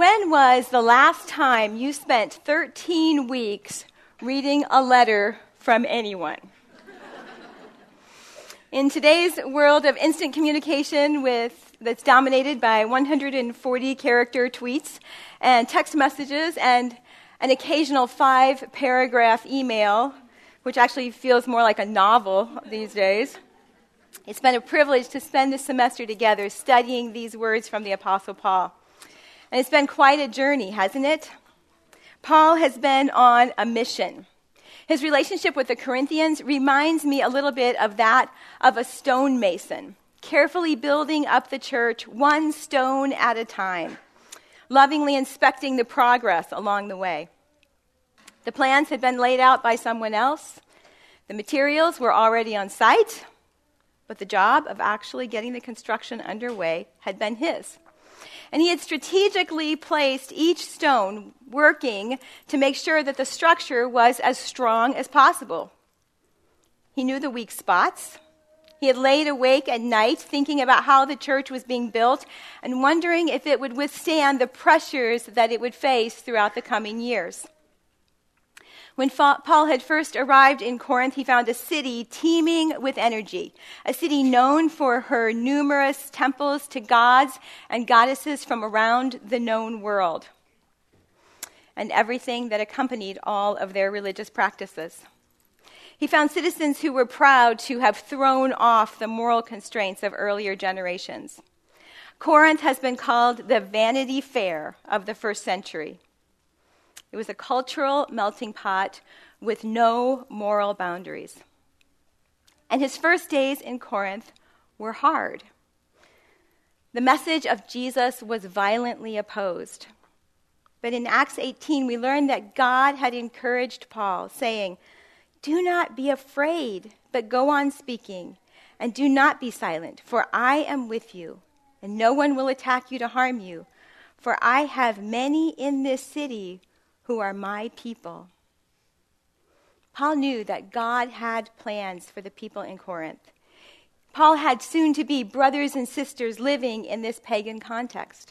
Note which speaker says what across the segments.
Speaker 1: When was the last time you spent 13 weeks reading a letter from anyone? In today's world of instant communication that's dominated by 140-character tweets and text messages and an occasional 5-paragraph email, which actually feels more like a novel these days, it's been a privilege to spend this semester together studying these words from the Apostle Paul. And it's been quite a journey, hasn't it? Paul has been on a mission. His relationship with the Corinthians reminds me a little bit of that of a stonemason, carefully building up the church one stone at a time, lovingly inspecting the progress along the way. The plans had been laid out by someone else. The materials were already on site, but the job of actually getting the construction underway had been his. And he had strategically placed each stone, working to make sure that the structure was as strong as possible. He knew the weak spots. He had laid awake at night thinking about how the church was being built and wondering if it would withstand the pressures that it would face throughout the coming years. When Paul had first arrived in Corinth, he found a city teeming with energy, a city known for her numerous temples to gods and goddesses from around the known world, and everything that accompanied all of their religious practices. He found citizens who were proud to have thrown off the moral constraints of earlier generations. Corinth has been called the Vanity Fair of the first century. It was a cultural melting pot with no moral boundaries. And his first days in Corinth were hard. The message of Jesus was violently opposed. But in Acts 18, we learn that God had encouraged Paul, saying, "Do not be afraid, but go on speaking, and do not be silent, for I am with you, and no one will attack you to harm you, for I have many in this city who are my people." Paul knew that God had plans for the people in Corinth. Paul had soon to be brothers and sisters living in this pagan context.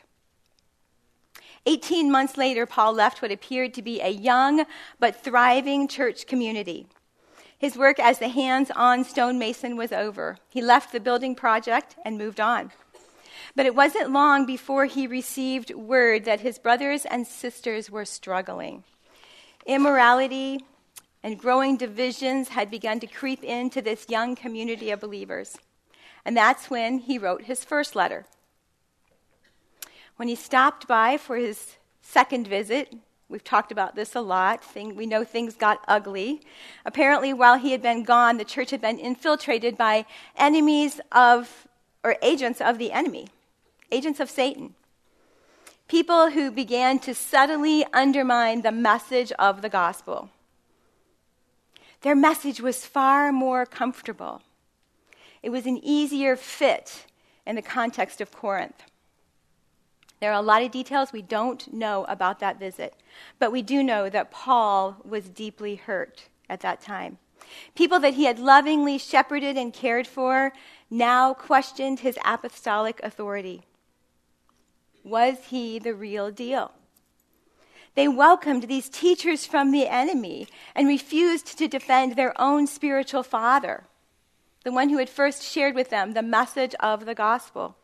Speaker 1: 18 months later, Paul left what appeared to be a young but thriving church community. His work as the hands-on stonemason was over. He left the building project and moved on. But it wasn't long before he received word that his brothers and sisters were struggling. Immorality and growing divisions had begun to creep into this young community of believers. And that's when he wrote his first letter. When he stopped by for his second visit, we've talked about this a lot, we know things got ugly. Apparently, while he had been gone, the church had been infiltrated by agents of the enemy. Agents of Satan. People who began to subtly undermine the message of the gospel. Their message was far more comfortable. It was an easier fit in the context of Corinth. There are a lot of details we don't know about that visit, but we do know that Paul was deeply hurt at that time. People that he had lovingly shepherded and cared for now questioned his apostolic authority. Was he the real deal? They welcomed these teachers from the enemy and refused to defend their own spiritual father, the one who had first shared with them the message of the gospel.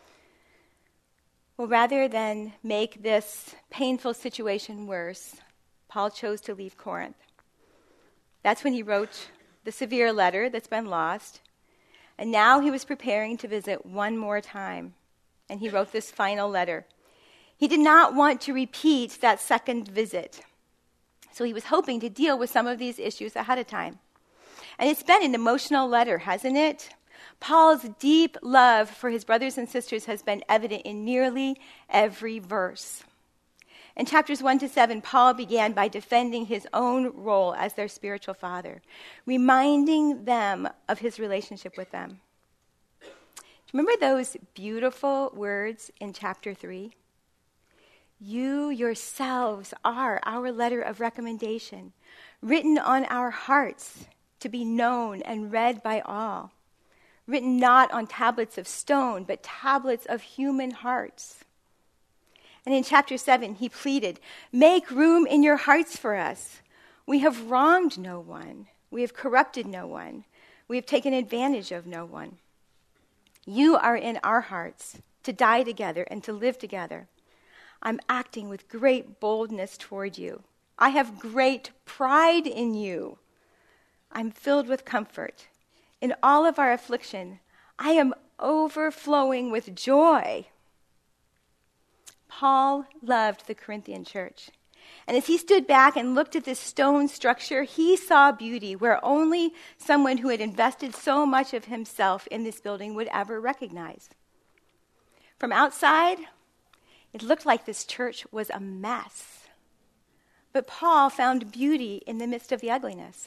Speaker 1: Well, rather than make this painful situation worse, Paul chose to leave Corinth. That's when he wrote the severe letter that's been lost. And now he was preparing to visit one more time. And he wrote this final letter. He did not want to repeat that second visit. So he was hoping to deal with some of these issues ahead of time. And it's been an emotional letter, hasn't it? Paul's deep love for his brothers and sisters has been evident in nearly every verse. In chapters 1-7, Paul began by defending his own role as their spiritual father, reminding them of his relationship with them. Remember those beautiful words in chapter 3? You yourselves are our letter of recommendation, written on our hearts to be known and read by all, written not on tablets of stone, but tablets of human hearts. And in chapter 7, he pleaded, "Make room in your hearts for us. We have wronged no one. We have corrupted no one. We have taken advantage of no one. You are in our hearts to die together and to live together. I'm acting with great boldness toward you. I have great pride in you. I'm filled with comfort. In all of our affliction, I am overflowing with joy." Paul loved the Corinthian church. And as he stood back and looked at this stone structure, he saw beauty where only someone who had invested so much of himself in this building would ever recognize. From outside, it looked like this church was a mess. But Paul found beauty in the midst of the ugliness.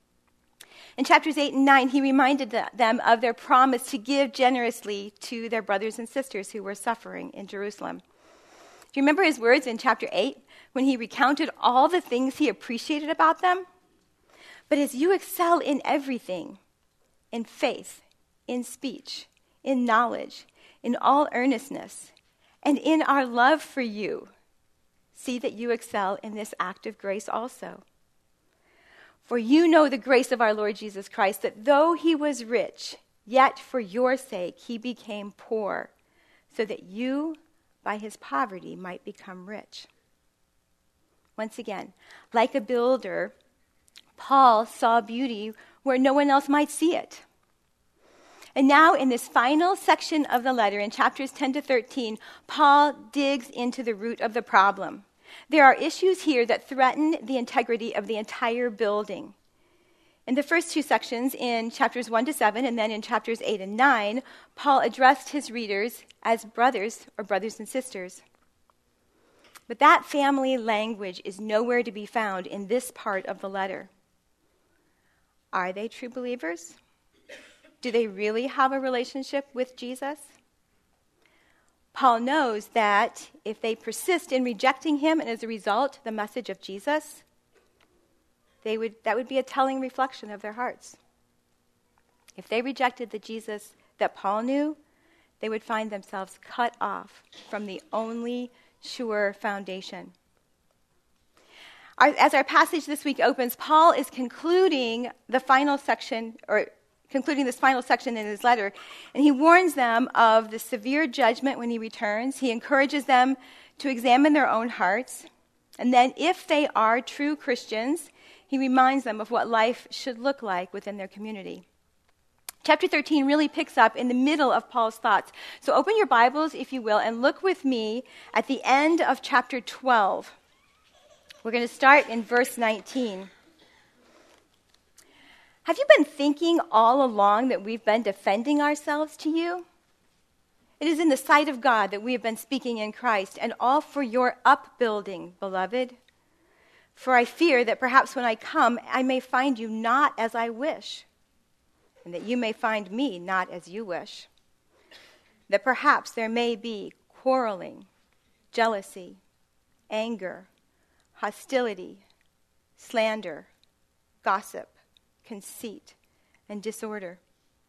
Speaker 1: In chapters 8 and 9, he reminded them of their promise to give generously to their brothers and sisters who were suffering in Jerusalem. Do you remember his words in chapter 8 when he recounted all the things he appreciated about them? "But as you excel in everything, in faith, in speech, in knowledge, in all earnestness, and in our love for you, see that you excel in this act of grace also. For you know the grace of our Lord Jesus Christ, that though he was rich, yet for your sake he became poor, so that you, by his poverty, might become rich." Once again, like a builder, Paul saw beauty where no one else might see it. And now in this final section of the letter, in chapters 10 to 13, Paul digs into the root of the problem. There are issues here that threaten the integrity of the entire building. In the first two sections, in chapters 1 to 7, and then in chapters 8 and 9, Paul addressed his readers as brothers or brothers and sisters. But that family language is nowhere to be found in this part of the letter. Are they true believers? Do they really have a relationship with Jesus? Paul knows that if they persist in rejecting him and as a result the message of Jesus, that would be a telling reflection of their hearts. If they rejected the Jesus that Paul knew, they would find themselves cut off from the only sure foundation. As our passage this week opens, Paul is concluding this final section in his letter, and he warns them of the severe judgment when he returns. He encourages them to examine their own hearts, and then if they are true Christians, he reminds them of what life should look like within their community. Chapter 13 really picks up in the middle of Paul's thoughts. So open your Bibles, if you will, and look with me at the end of chapter 12. We're going to start in verse 19. Have you been thinking all along that we've been defending ourselves to you? It is in the sight of God that we have been speaking in Christ, and all for your upbuilding, beloved. For I fear that perhaps when I come, I may find you not as I wish, and that you may find me not as you wish. That perhaps there may be quarreling, jealousy, anger, hostility, slander, gossip, conceit, and disorder.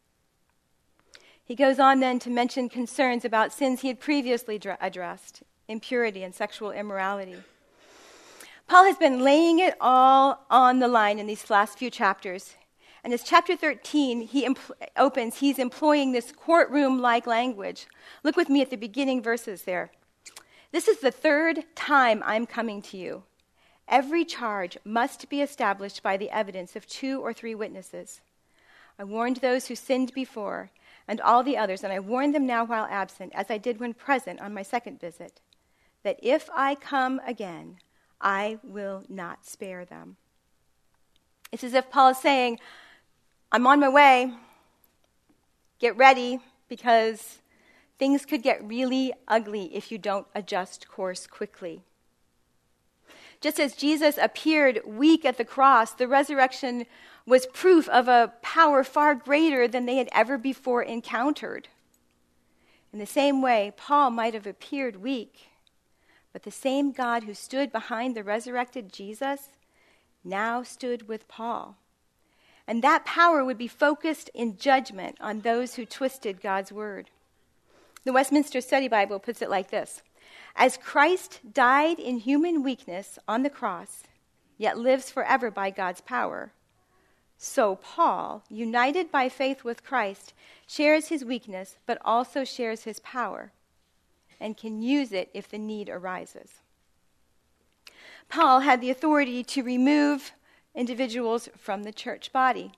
Speaker 1: He goes on then to mention concerns about sins he had previously addressed, impurity and sexual immorality. Paul has been laying it all on the line in these last few chapters. And as chapter 13 opens, he's employing this courtroom-like language. Look with me at the beginning verses there. "This is the third time I'm coming to you. Every charge must be established by the evidence of 2 or 3 witnesses. I warned those who sinned before, and all the others, and I warn them now while absent, as I did when present on my second visit, that if I come again, I will not spare them." It's as if Paul is saying, I'm on my way. Get ready, because things could get really ugly if you don't adjust course quickly. Just as Jesus appeared weak at the cross, the resurrection was proof of a power far greater than they had ever before encountered. In the same way, Paul might have appeared weak, but the same God who stood behind the resurrected Jesus now stood with Paul. And that power would be focused in judgment on those who twisted God's word. The Westminster Study Bible puts it like this: As Christ died in human weakness on the cross, yet lives forever by God's power, so Paul, united by faith with Christ, shares his weakness, but also shares his power, and can use it if the need arises. Paul had the authority to remove individuals from the church body.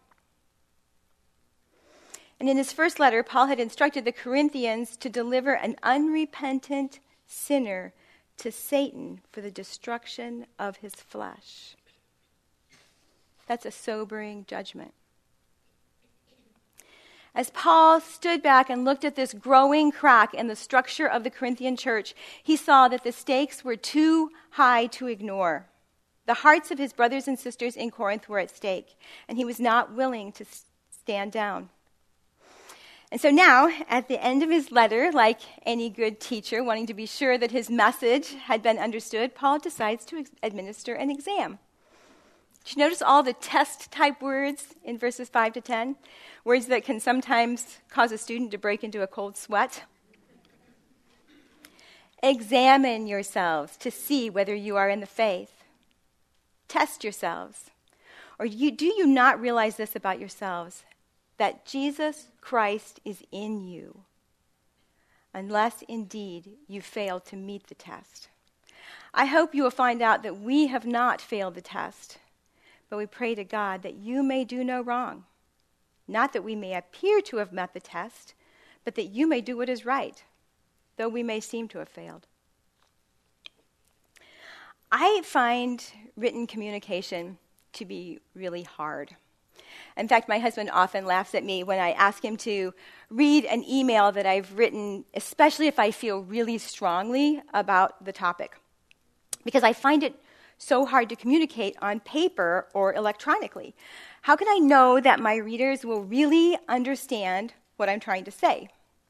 Speaker 1: And in his first letter, Paul had instructed the Corinthians to deliver an unrepentant sinner to Satan for the destruction of his flesh. That's a sobering judgment. As Paul stood back and looked at this growing crack in the structure of the Corinthian church, he saw that the stakes were too high to ignore. The hearts of his brothers and sisters in Corinth were at stake, and he was not willing to stand down. And so now, at the end of his letter, like any good teacher wanting to be sure that his message had been understood, Paul decides to administer an exam. Did you notice all the test-type words in verses 5 to 10? Words that can sometimes cause a student to break into a cold sweat. Examine yourselves to see whether you are in the faith. Test yourselves. Or do you not realize this about yourselves? That Jesus Christ is in you, unless indeed you fail to meet the test. I hope you will find out that we have not failed the test, but we pray to God that you may do no wrong. Not that we may appear to have met the test, but that you may do what is right, though we may seem to have failed. I find written communication to be really hard. In fact, my husband often laughs at me when I ask him to read an email that I've written, especially if I feel really strongly about the topic, because I find it so hard to communicate on paper or electronically. How can I know that my readers will really understand what I'm trying to say?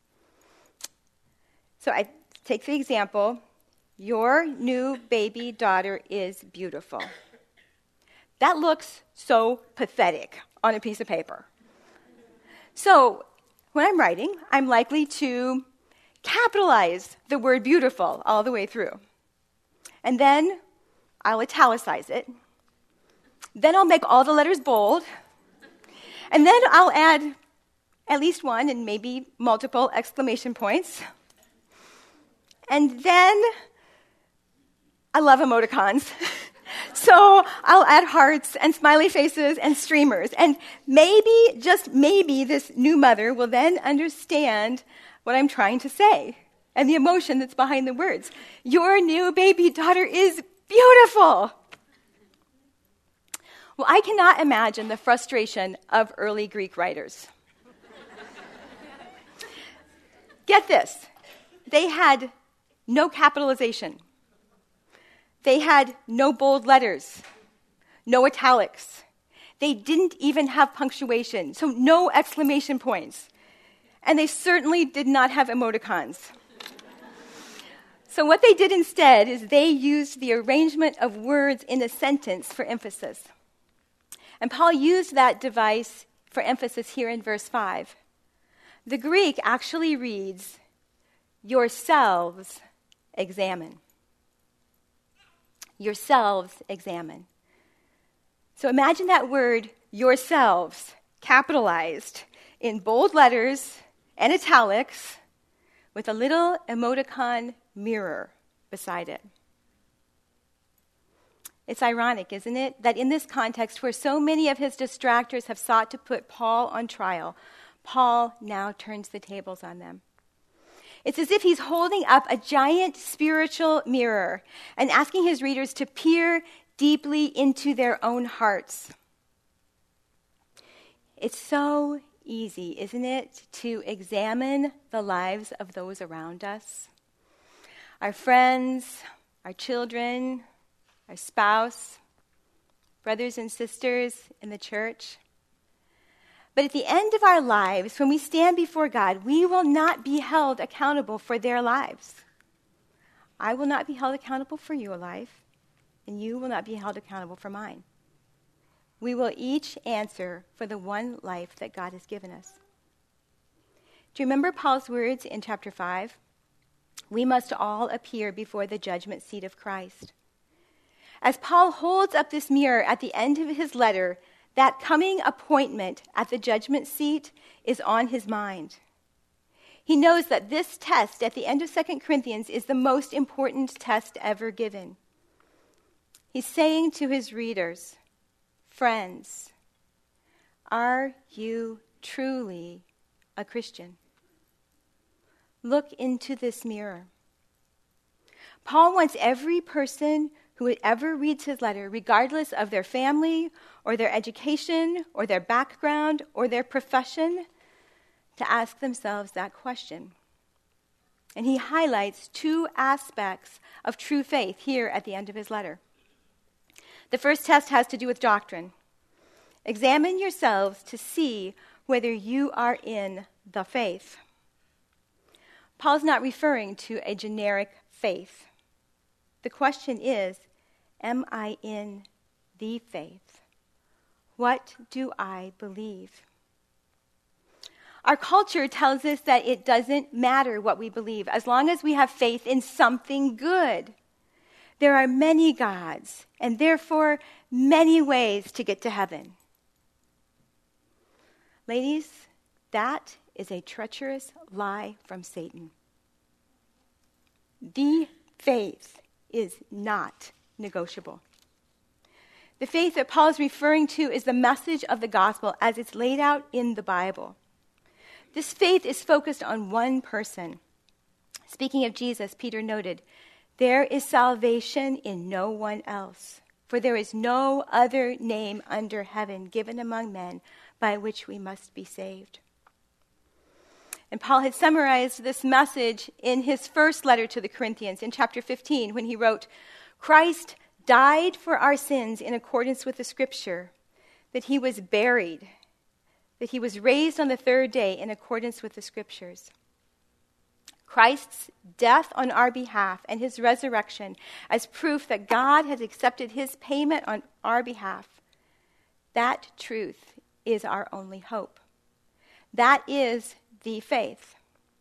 Speaker 1: So I take the example, your new baby daughter is beautiful. That looks so pathetic on a piece of paper. So when I'm writing, I'm likely to capitalize the word beautiful all the way through. And then I'll italicize it. Then I'll make all the letters bold. And then I'll add at least one and maybe multiple exclamation points. And then I love emoticons. So I'll add hearts and smiley faces and streamers. And maybe, just maybe, this new mother will then understand what I'm trying to say and the emotion that's behind the words. Your new baby daughter is beautiful. Well, I cannot imagine the frustration of early Greek writers. Get this. They had no capitalization. They had no bold letters, no italics. They didn't even have punctuation, so no exclamation points. And they certainly did not have emoticons. So what they did instead is they used the arrangement of words in a sentence for emphasis. And Paul used that device for emphasis here in verse 5. The Greek actually reads, yourselves examine. Yourselves examine. So imagine that word, yourselves, capitalized in bold letters and italics with a little emoticon mirror beside it. It's ironic, isn't it, that in this context where so many of his distractors have sought to put Paul on trial, Paul now turns the tables on them. It's as if he's holding up a giant spiritual mirror and asking his readers to peer deeply into their own hearts. It's so easy, isn't it, to examine the lives of those around us? Our friends, our children, our spouse, brothers and sisters in the church. But at the end of our lives, when we stand before God, we will not be held accountable for their lives. I will not be held accountable for your life, and you will not be held accountable for mine. We will each answer for the one life that God has given us. Do you remember Paul's words in chapter 5? We must all appear before the judgment seat of Christ. As Paul holds up this mirror at the end of his letter, that coming appointment at the judgment seat is on his mind. He knows that this test at the end of 2 Corinthians is the most important test ever given. He's saying to his readers, friends, are you truly a Christian? Look into this mirror. Paul wants every person who ever reads his letter, regardless of their family or their education or their background or their profession, to ask themselves that question. And he highlights two aspects of true faith here at the end of his letter. The first test has to do with doctrine. Examine yourselves to see whether you are in the faith. Paul's not referring to a generic faith. The question is, am I in the faith? What do I believe? Our culture tells us that it doesn't matter what we believe as long as we have faith in something good. There are many gods, and therefore many ways to get to heaven. Ladies, that is a treacherous lie from Satan. The faith is not negotiable. The faith that Paul is referring to is the message of the gospel as it's laid out in the Bible. This faith is focused on one person. Speaking of Jesus, Peter noted, there is salvation in no one else, for there is no other name under heaven given among men by which we must be saved. And Paul had summarized this message in his first letter to the Corinthians in chapter 15 when he wrote, Christ died for our sins in accordance with the scripture, that he was buried, that he was raised on the third day in accordance with the scriptures. Christ's death on our behalf and his resurrection as proof that God has accepted his payment on our behalf, that truth is our only hope. That is the faith.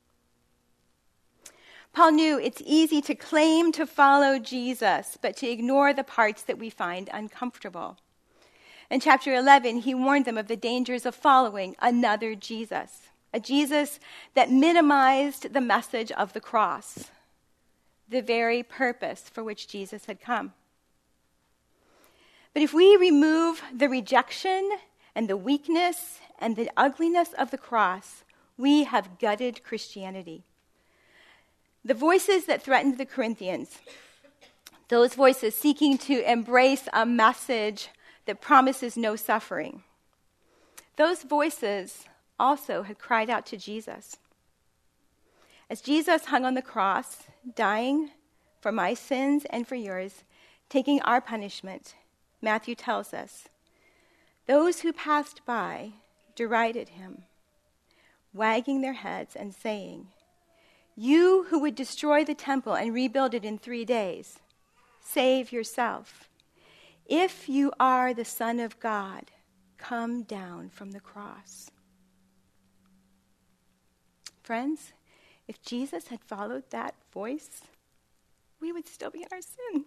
Speaker 1: Paul knew it's easy to claim to follow Jesus, but to ignore the parts that we find uncomfortable. In chapter 11, he warned them of the dangers of following another Jesus, a Jesus that minimized the message of the cross, the very purpose for which Jesus had come. But if we remove the rejection and the weakness and the ugliness of the cross, we have gutted Christianity. The voices that threatened the Corinthians, those voices seeking to embrace a message that promises no suffering, those voices also had cried out to Jesus. As Jesus hung on the cross, dying for my sins and for yours, taking our punishment, Matthew tells us, those who passed by derided him, wagging their heads and saying, you who would destroy the temple and rebuild it in 3 days, save yourself. If you are the Son of God, come down from the cross. Friends, if Jesus had followed that voice, we would still be in our sin.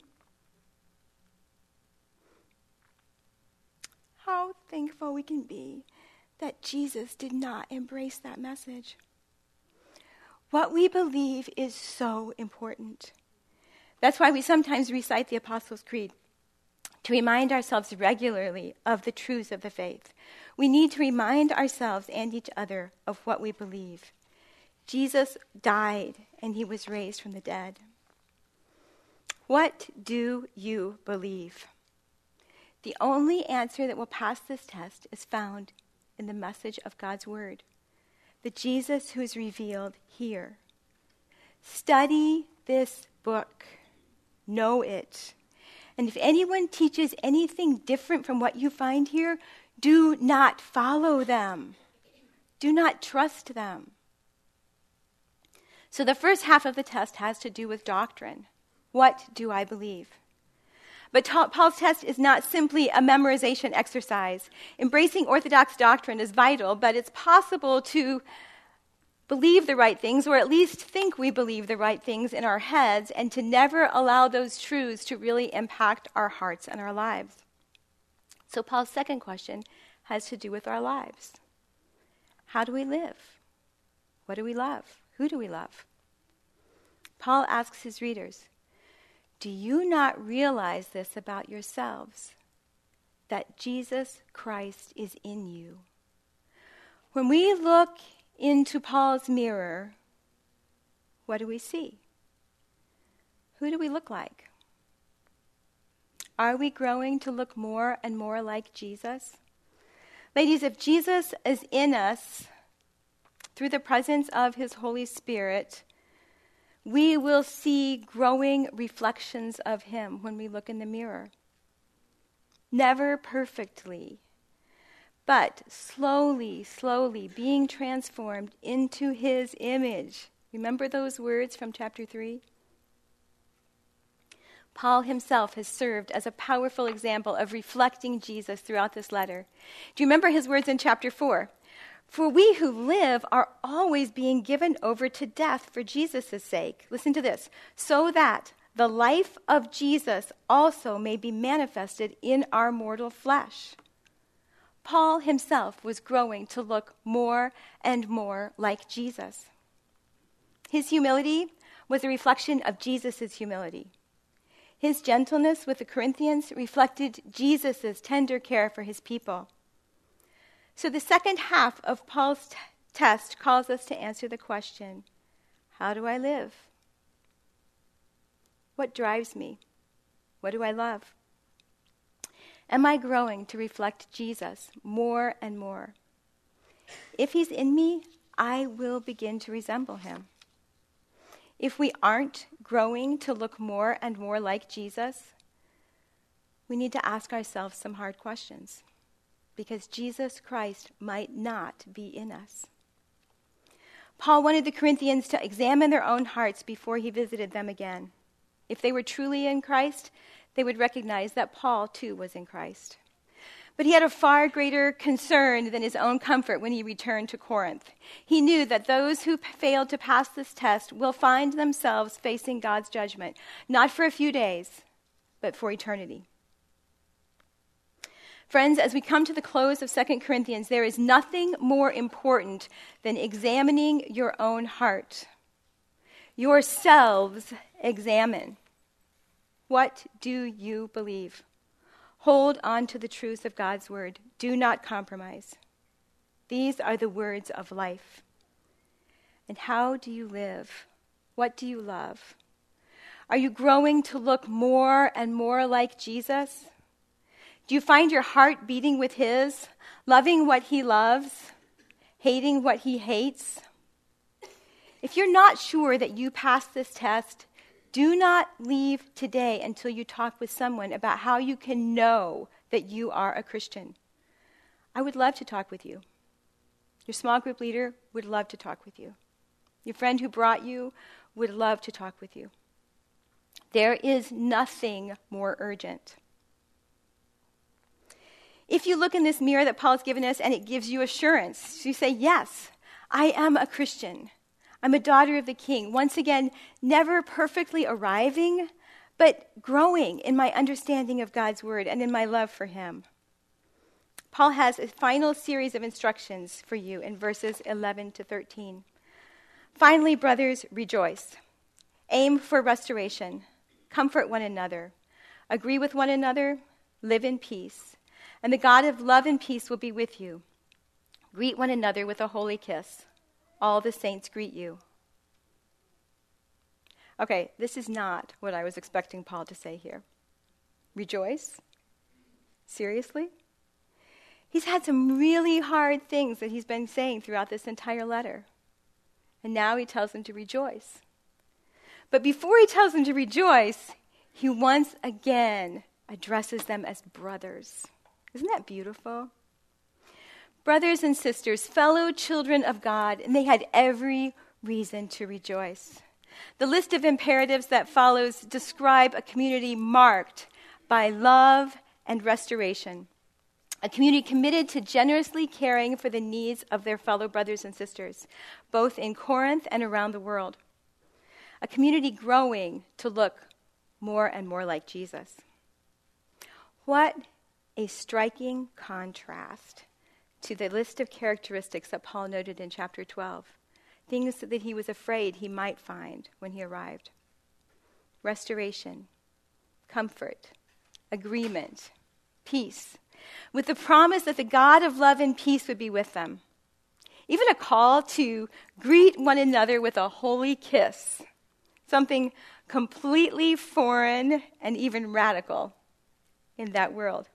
Speaker 1: How thankful we can be that Jesus did not embrace that message. What we believe is so important. That's why we sometimes recite the Apostles' Creed, to remind ourselves regularly of the truths of the faith. We need to remind ourselves and each other of what we believe. Jesus died and he was raised from the dead. What do you believe? The only answer that will pass this test is found in the message of God's word, the Jesus who is revealed here. Study this book. Know it. And if anyone teaches anything different from what you find here, do not follow them. Do not trust them. So the first half of the test has to do with doctrine. What do I believe? But Paul's test is not simply a memorization exercise. Embracing Orthodox doctrine is vital, but it's possible to believe the right things, or at least think we believe the right things in our heads, and to never allow those truths to really impact our hearts and our lives. So Paul's second question has to do with our lives. How do we live? What do we love? Who do we love? Paul asks his readers, do you not realize this about yourselves, that Jesus Christ is in you? When we look into Paul's mirror, what do we see? Who do we look like? Are we growing to look more and more like Jesus? Ladies, if Jesus is in us through the presence of his Holy Spirit, we will see growing reflections of him when we look in the mirror. Never perfectly, but slowly being transformed into his image. Remember those words from chapter 3? Paul himself has served as a powerful example of reflecting Jesus throughout this letter. Do you remember his words in chapter 4? For we who live are always being given over to death for Jesus' sake. Listen to this. So that the life of Jesus also may be manifested in our mortal flesh. Paul himself was growing to look more and more like Jesus. His humility was a reflection of Jesus' humility. His gentleness with the Corinthians reflected Jesus' tender care for his people. So the second half of Paul's test calls us to answer the question, how do I live? What drives me? What do I love? Am I growing to reflect Jesus more and more? If he's in me, I will begin to resemble him. If we aren't growing to look more and more like Jesus, we need to ask ourselves some hard questions, because Jesus Christ might not be in us. Paul wanted the Corinthians to examine their own hearts before he visited them again. If they were truly in Christ, they would recognize that Paul too was in Christ. But he had a far greater concern than his own comfort when he returned to Corinth. He knew that those who failed to pass this test will find themselves facing God's judgment, not for a few days, but for eternity. Friends, as we come to the close of 2 Corinthians, there is nothing more important than examining your own heart. Yourselves examine. What do you believe? Hold on to the truths of God's word. Do not compromise. These are the words of life. And how do you live? What do you love? Are you growing to look more and more like Jesus? Do you find your heart beating with his, loving what he loves, hating what he hates? If you're not sure that you passed this test, do not leave today until you talk with someone about how you can know that you are a Christian. I would love to talk with you. Your small group leader would love to talk with you. Your friend who brought you would love to talk with you. There is nothing more urgent. If you look in this mirror that Paul's given us and it gives you assurance, you say, yes, I am a Christian. I'm a daughter of the King. Once again, never perfectly arriving, but growing in my understanding of God's word and in my love for him. Paul has a final series of instructions for you in verses 11 to 13. Finally, brothers, rejoice. Aim for restoration. Comfort one another. Agree with one another. Live in peace. And the God of love and peace will be with you. Greet one another with a holy kiss. All the saints greet you. Okay, this is not what I was expecting Paul to say here. Rejoice? Seriously? He's had some really hard things that he's been saying throughout this entire letter. And now he tells them to rejoice. But before he tells them to rejoice, he once again addresses them as brothers. Isn't that beautiful? Brothers and sisters, fellow children of God, and they had every reason to rejoice. The list of imperatives that follows describe a community marked by love and restoration. A community committed to generously caring for the needs of their fellow brothers and sisters, both in Corinth and around the world. A community growing to look more and more like Jesus. What a striking contrast to the list of characteristics that Paul noted in chapter 12. Things that he was afraid he might find when he arrived. Restoration, comfort, agreement, peace, with the promise that the God of love and peace would be with them. Even a call to greet one another with a holy kiss, something completely foreign and even radical in that world.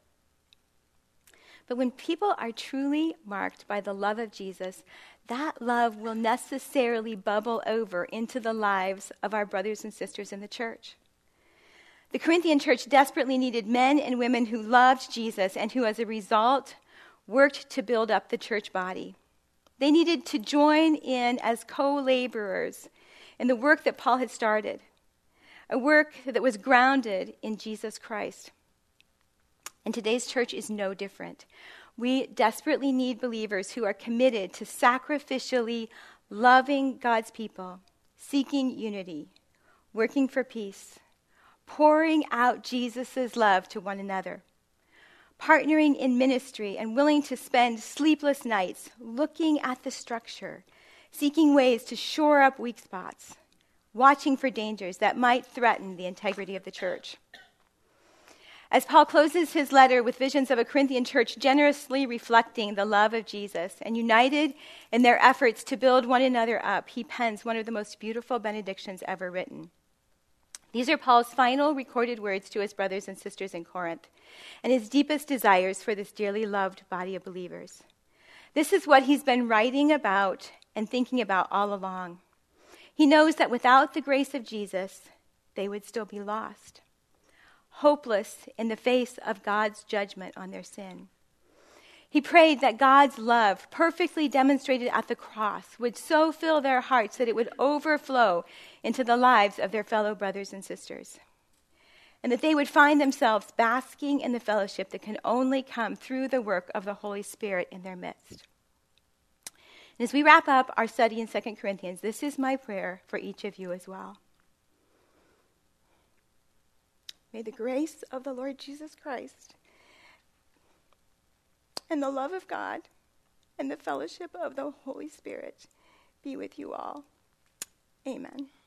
Speaker 1: But when people are truly marked by the love of Jesus, that love will necessarily bubble over into the lives of our brothers and sisters in the church. The Corinthian church desperately needed men and women who loved Jesus and who, as a result, worked to build up the church body. They needed to join in as co-laborers in the work that Paul had started, a work that was grounded in Jesus Christ. And today's church is no different. We desperately need believers who are committed to sacrificially loving God's people, seeking unity, working for peace, pouring out Jesus' love to one another, partnering in ministry and willing to spend sleepless nights looking at the structure, seeking ways to shore up weak spots, watching for dangers that might threaten the integrity of the church. As Paul closes his letter with visions of a Corinthian church generously reflecting the love of Jesus and united in their efforts to build one another up, he pens one of the most beautiful benedictions ever written. These are Paul's final recorded words to his brothers and sisters in Corinth, and his deepest desires for this dearly loved body of believers. This is what he's been writing about and thinking about all along. He knows that without the grace of Jesus, they would still be lost, hopeless in the face of God's judgment on their sin. He prayed that God's love, perfectly demonstrated at the cross, would so fill their hearts that it would overflow into the lives of their fellow brothers and sisters, and that they would find themselves basking in the fellowship that can only come through the work of the Holy Spirit in their midst. And as we wrap up our study in 2 Corinthians, this is my prayer for each of you as well. May the grace of the Lord Jesus Christ and the love of God and the fellowship of the Holy Spirit be with you all. Amen.